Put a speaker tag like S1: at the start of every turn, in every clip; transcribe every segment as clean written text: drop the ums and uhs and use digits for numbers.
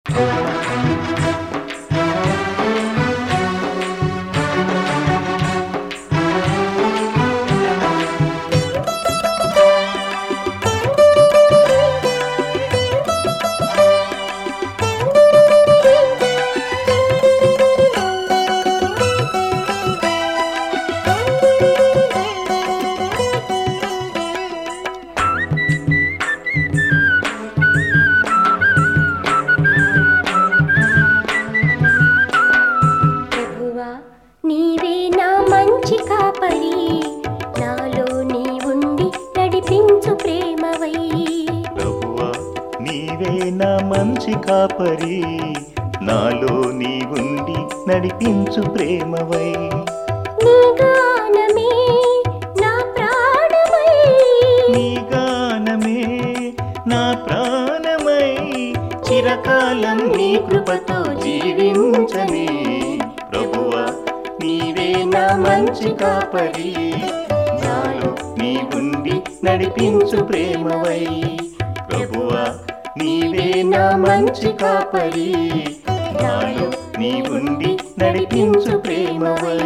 S1: నీవే నా మంచి కాపరి, నాలో నీ ఉండి నడిపించు ప్రేమవై.
S2: ప్రభువా నీవే నా మంచి కాపరి, నాలో నీ ఉండి నడిపించు ప్రేమవై.
S1: నీ గానమే నా ప్రాణమై,
S2: నీ గానమే నా ప్రాణమై, చిరకాలం నీ కృపతో జీవించని. ప్రభువా నీవే నా మంచి కాపరి, నాలో నీ ఉండి నడిపించు ప్రేమవై. ప్రభువా నీవే నా మంచి కాపరి, నాలో నీ ఉండి నడిపించు ప్రేమవై.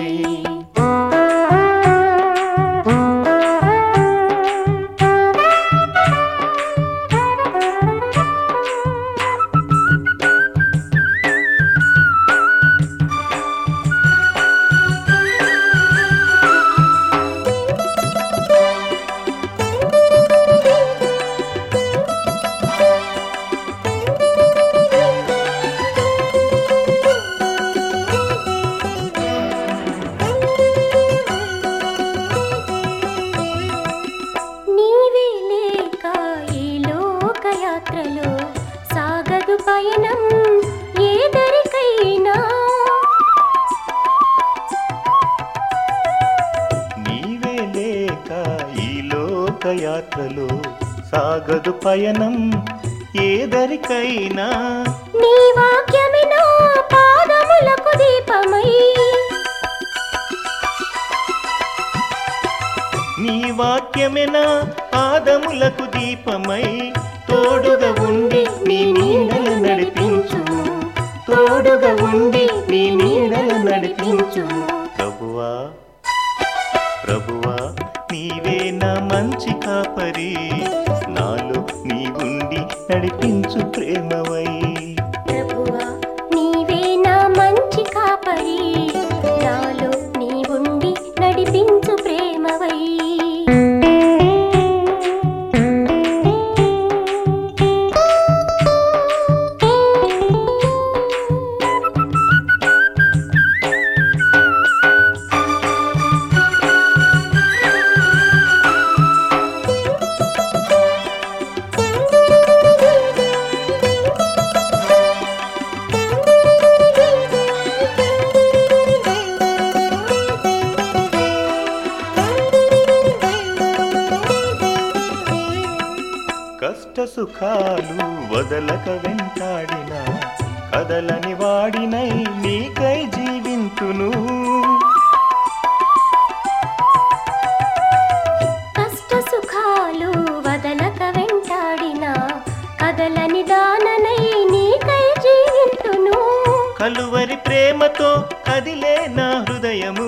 S1: యాత్రలో సాగదు పయనం ఏదరికైనా.
S2: నీవే లేక ఈ లోకయాత్రలో సాగదు పయనం ఏదరికైనా.
S1: నీ వాక్యమే నా పాదములకు దీపమై,
S2: నీ వాక్యమే నా పాదములకు దీపమై, తోడుగా ఉండి నీ నీడల నడిపించు, తోడుగా ఉండి నీ నీడల నడిపించు. ప్రభువా ప్రభువా నీవే నా మంచి కాపరి, నాలో నీ ఉండి నడిపించు ప్రేమవై.
S1: ప్రభువా నీవే నా మంచి కాపరి, నాలో నీ ఉండి నడిపించు ప్రేమవై.
S2: కష్ట సుఖాలు వదలక వెంటాడిన, కదలని వాడినై నీకై జీవింతును.
S1: కష్ట సుఖాలు వదలక వెంటాడిన, కదలని దాననై నీకై జీవింతును.
S2: కలువరి ప్రేమతో కదిలే నా హృదయము,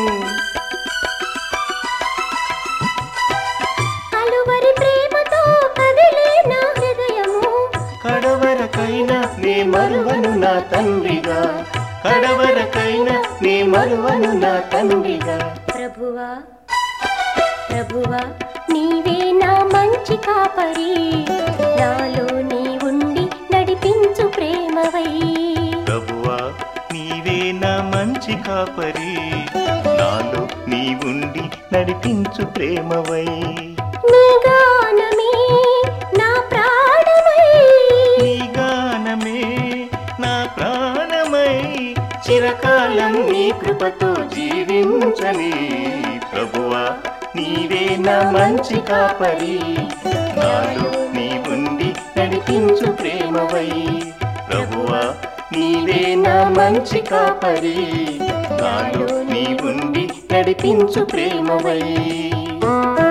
S1: కలువరి ప్రేమతో కదిలే నా హృదయము.
S2: కడవరకైనా నే మరువను నా తండ్రిగా, కడవరకైనా నే మరువను నా తండ్రిగా.
S1: ప్రభువా ప్రభువా నీవే నా మంచి కాపరి, నాలో నీ ఉండి నడిపించు ప్రేమవై.
S2: ప్రభువా నీవే నా మంచి కాపరి, నాలో నీ ఉండి నడిపించు ప్రేమవై.
S1: నీ గానమే నా ప్రాణమై,
S2: నీ గానమే నా ప్రాణమై, చిరకాలం నీ కృపతో జీవించని. ప్రభువా నీవే నా మంచి కాపరి, నాలో నీ ఉండి నడిపించు ప్రేమవై. ప్రభువా నీవే నా మంచి కాపరి, నాలో నీ ఉండి నడిపించు ప్రేమవై.